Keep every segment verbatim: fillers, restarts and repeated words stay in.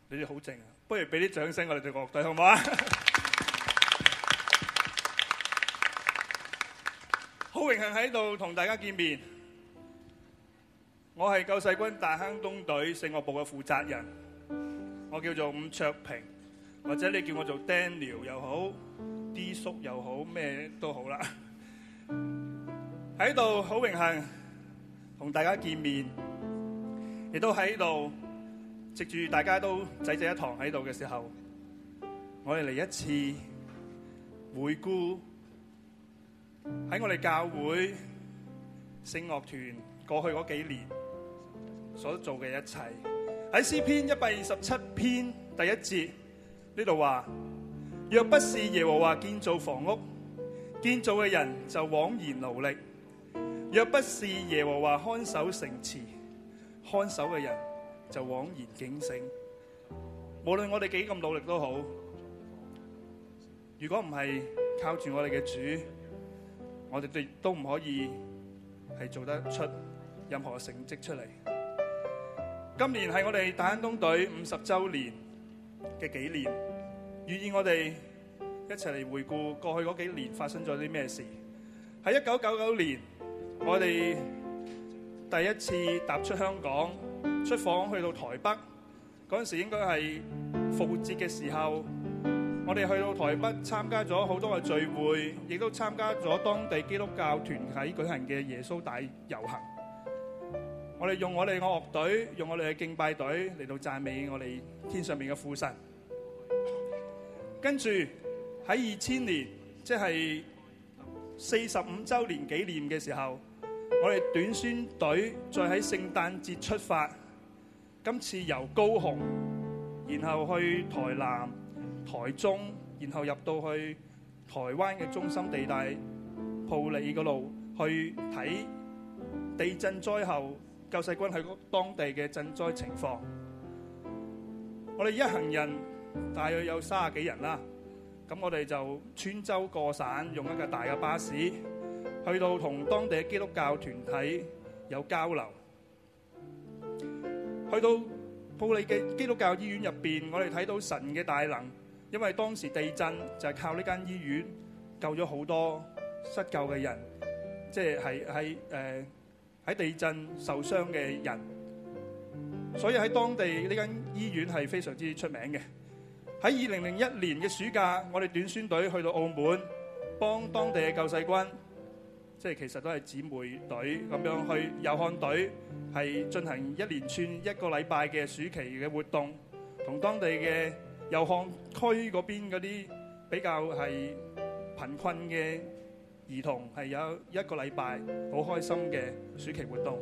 你哋好靜啊！不如俾啲掌聲我哋對樂隊好唔好啊？好榮幸喺度同大家見面。我係救世軍大坑東隊聖樂部嘅負責人，我叫做伍卓平，或者你叫我做 Daniel 又好 ，D 叔又好，咩都好啦。喺度好榮幸同大家見面，亦都喺度藉住大家都濟濟一堂喺度嘅時候，我哋嚟一次回顧喺我哋教會聖樂團過去嗰幾年所做嘅一切。喺詩篇一百二十七篇第一節呢度話：若不是耶和華建造房屋，建造嘅人就枉然勞力；若不是耶和華看守城池，看守嘅人就枉然警醒。無論我哋幾咁努力都好，如果唔係靠住我哋嘅主，我哋都唔可以係做得出任何成績出嚟。今年係我哋大坑東隊五十週年嘅紀念，願意我哋一齊嚟回顧過去嗰幾年發生咗啲咩事。喺一九九九年，我哋第一次踏出香港，出訪去到台北，嗰陣時應該係復活節嘅時候，我哋去到台北參加咗好多嘅聚會，亦都參加咗當地基督教團體舉行嘅耶穌大遊行。我哋用我哋嘅樂隊，用我哋嘅敬拜隊嚟到讚美我哋天上面嘅父神。跟住喺二千年，即係四十五週年紀念嘅時候，我哋短宣隊再喺聖誕節出發，今次由高雄，然後去台南、台中，然後入到去台灣嘅中心地帶埔里嗰度去睇地震災後救世軍喺當地嘅賑災情況。我哋一行人大約有三十幾人啦，咁我哋就穿州過省，用一架大嘅巴士去到同當地嘅基督教團體有交流。去到埔里嘅基督教醫院入邊，我哋睇到神嘅大能，因為當時地震就係靠呢間醫院救咗好多失救嘅人，即係係係誒喺地震受傷嘅人，所以喺當地呢間醫院係非常之出名嘅。喺二零零一年嘅暑假，我哋短宣隊去到澳門，幫當地嘅救世軍，即係其實都係姊妹隊咁樣去遊漢隊，係進行一連串一個禮拜嘅暑期嘅活動，同當地嘅遊漢區嗰邊嗰啲比較係貧困嘅兒童係有一個禮拜好開心嘅暑期活動。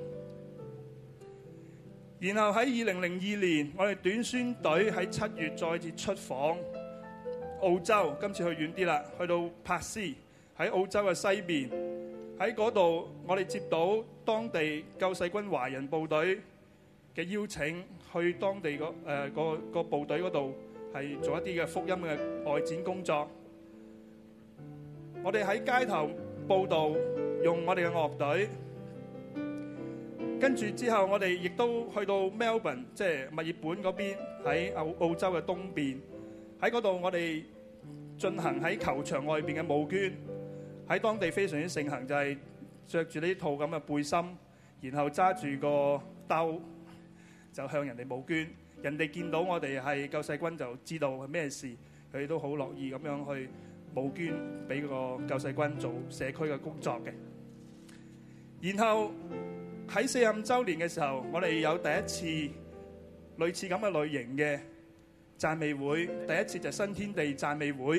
然後喺二零零二年，我哋短宣隊喺七月再次出訪澳洲，今次去遠啲啦，去到珀斯喺澳洲嘅西邊。喺嗰度我哋接到當地救世軍華人部隊嘅邀請，去當地個誒個個部隊嗰度係做一啲嘅福音嘅外展工作。我哋喺街頭報道，用我哋嘅樂隊。跟住之後，我哋亦都去到 Melbourne， 即係墨爾本嗰邊，喺澳澳洲嘅東邊。喺嗰度，我哋進行喺球場外邊嘅募捐。喺當地非常之盛行，就係着住呢套咁嘅背心，然後揸住個兜，就向人哋募捐。人哋見到我哋係救世軍，就知道係咩事，佢哋都好樂意咁樣去募捐俾個救世軍做社區嘅工作嘅。然後喺四十五週年嘅時候，我哋有第一次類似咁嘅類型嘅讚美會，第一次就係新天地讚美會。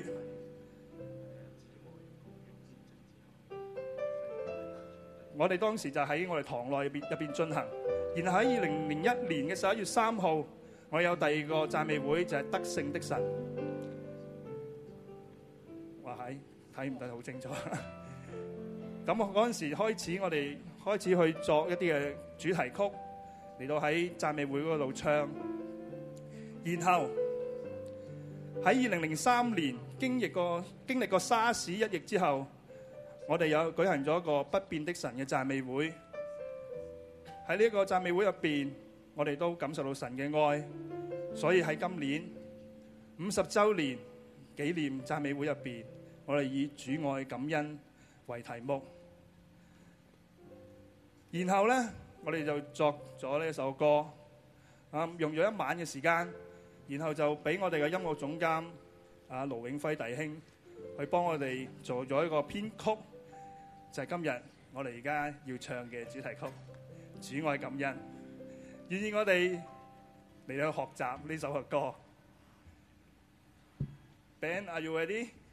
我哋當時就喺我哋堂內入邊入邊進行。然後喺二零零一年嘅十一月三號，我哋有第二個讚美會，就係得勝的神。哇係睇唔得好清楚。咁我嗰陣時開始，我哋開始去作一啲嘅主題曲嚟到喺讚美會嗰度唱。然後喺二零零三年經歷過經歷過沙士一役之後，我哋有舉行咗一個不變的神嘅讚美會。喺呢個讚美會入邊，我哋都感受到神嘅愛， 所以喺今年五十週年紀念讚美會入邊，我哋以主愛感恩為題目，然後咧我哋就作咗呢首歌，啊用咗一晚嘅時間，然後就俾我哋嘅音樂總監啊盧永輝弟兄去幫我哋做咗一個編曲，就係今日我哋而家要唱嘅主題曲《主愛感恩》。願意我哋嚟到學習呢首嘅歌。Ben, are you ready?